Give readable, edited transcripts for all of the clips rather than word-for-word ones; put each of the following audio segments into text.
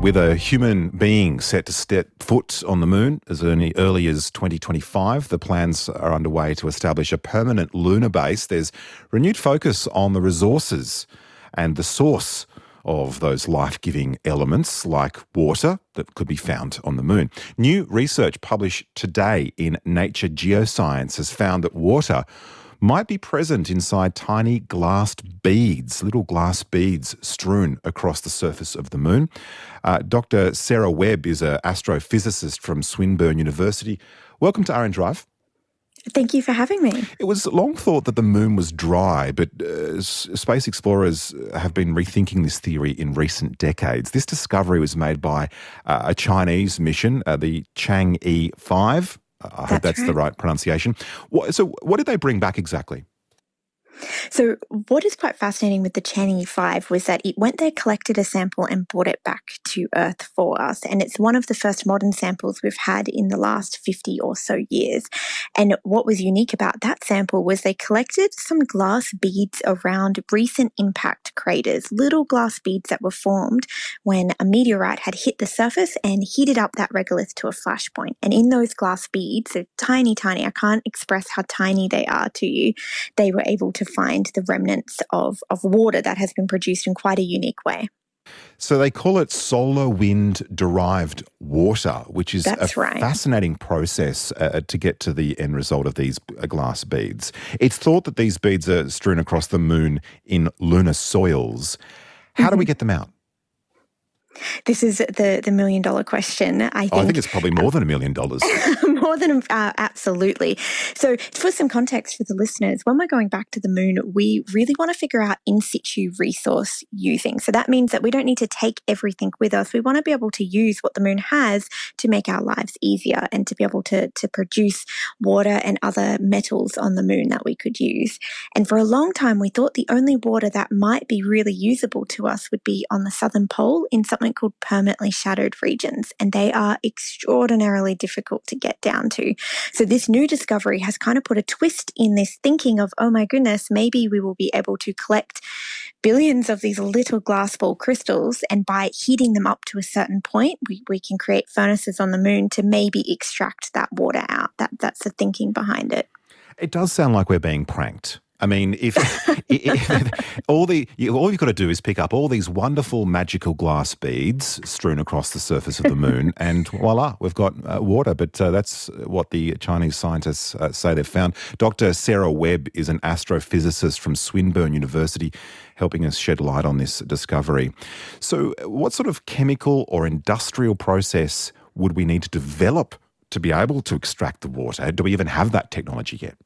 With a human being set to step foot on the moon as early as 2025, the plans are underway to establish a permanent lunar base. There's renewed focus on the resources and the source of those life-giving elements like water that could be found on the moon. New research published today in Nature Geoscience has found that water might be present inside tiny little glass beads strewn across the surface of the moon. Dr. Sarah Webb is an astrophysicist from Swinburne University. Welcome to RN Drive. Thank you for having me. It was long thought that the moon was dry, but space explorers have been rethinking this theory in recent decades. This discovery was made by a Chinese mission, the Chang'e 5. I hope that's the right pronunciation. So what did they bring back exactly? So what is quite fascinating with the Chang'e 5 was that it went there, collected a sample and brought it back to Earth for us. And it's one of the first modern samples we've had in the last 50 or so years. And what was unique about that sample was they collected some glass beads around recent impact craters, little glass beads that were formed when a meteorite had hit the surface and heated up that regolith to a flashpoint. And in those glass beads, so tiny, I can't express how tiny they are to you, they were able to find the remnants of water that has been produced in quite a unique way. So they call it solar wind-derived water, which is fascinating process to get to the end result of these glass beads. It's thought that these beads are strewn across the moon in lunar soils. How do we get them out? This is the $1 million question. I think it's probably more than $1 million. More than absolutely. So for some context for the listeners, when we're going back to the moon, we really want to figure out in situ resource using. So that means that we don't need to take everything with us. We want to be able to use what the moon has to make our lives easier and to be able to produce water and other metals on the moon that we could use. And for a long time, we thought the only water that might be really usable to us would be on the southern pole in something called permanently shadowed regions, and they are extraordinarily difficult to get down to. So this new discovery has kind of put a twist in this thinking of, oh my goodness, maybe we will be able to collect billions of these little glass ball crystals, and by heating them up to a certain point, we can create furnaces on the moon to maybe extract that water out. That's the thinking behind it. It does sound like we're being pranked. I mean, if all you've got to do is pick up all these wonderful magical glass beads strewn across the surface of the moon, and voila, we've got water. But that's what the Chinese scientists say they've found. Dr. Sarah Webb is an astrophysicist from Swinburne University, helping us shed light on this discovery. So, what sort of chemical or industrial process would we need to develop to be able to extract the water? Do we even have that technology yet?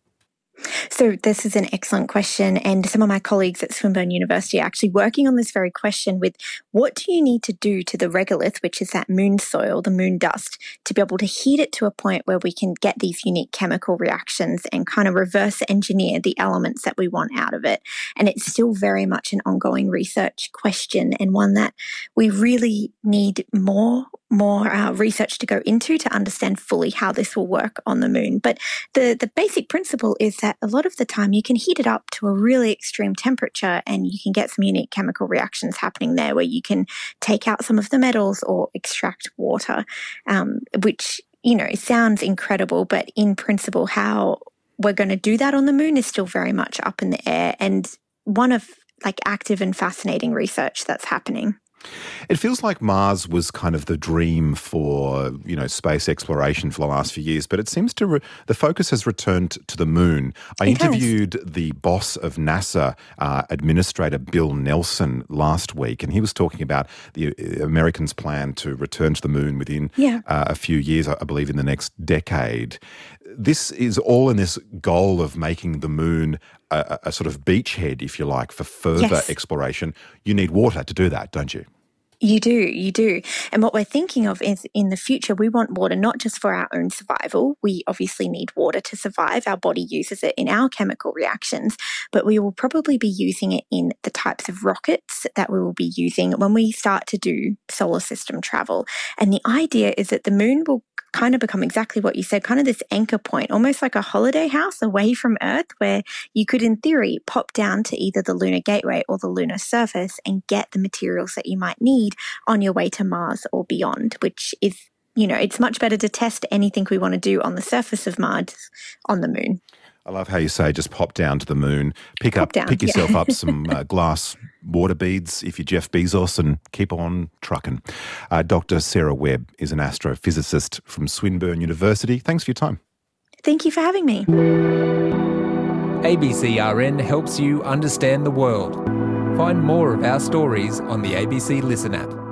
So this is an excellent question, and some of my colleagues at Swinburne University are actually working on this very question with what do you need to do to the regolith, which is that moon soil, the moon dust, to be able to heat it to a point where we can get these unique chemical reactions and kind of reverse engineer the elements that we want out of it. And it's still very much an ongoing research question, and one that we really need more research to go into to understand fully how this will work on the moon. But the basic principle is that a lot of the time you can heat it up to a really extreme temperature and you can get some unique chemical reactions happening there where you can take out some of the metals or extract water, which, it sounds incredible, but in principle, how we're going to do that on the moon is still very much up in the air, and one of active and fascinating research that's happening. It feels like Mars was kind of the dream for, space exploration for the last few years, but it seems the focus has returned to the moon. I interviewed the boss of NASA, Administrator Bill Nelson, last week, and he was talking about the Americans' plan to return to the moon within a few years, I believe in the next decade. This is all in this goal of making the moon a sort of beachhead, if you like, for further exploration. You need water to do that, don't you? You do. And what we're thinking of is in the future, we want water not just for our own survival. We obviously need water to survive. Our body uses it in our chemical reactions, but we will probably be using it in the types of rockets that we will be using when we start to do solar system travel. And the idea is that the moon will kind of become exactly what you said, kind of this anchor point, almost like a holiday house away from Earth, where you could, in theory, pop down to either the lunar gateway or the lunar surface and get the materials that you might need on your way to Mars or beyond, which is, it's much better to test anything we want to do on the surface of Mars on the moon. I love how you say just pop down to the moon, pick yourself up some glass water beads if you're Jeff Bezos, and keep on trucking. Dr. Sarah Webb is an astrophysicist from Swinburne University. Thanks for your time. Thank you for having me. ABCRN helps you understand the world. Find more of our stories on the ABC Listen app.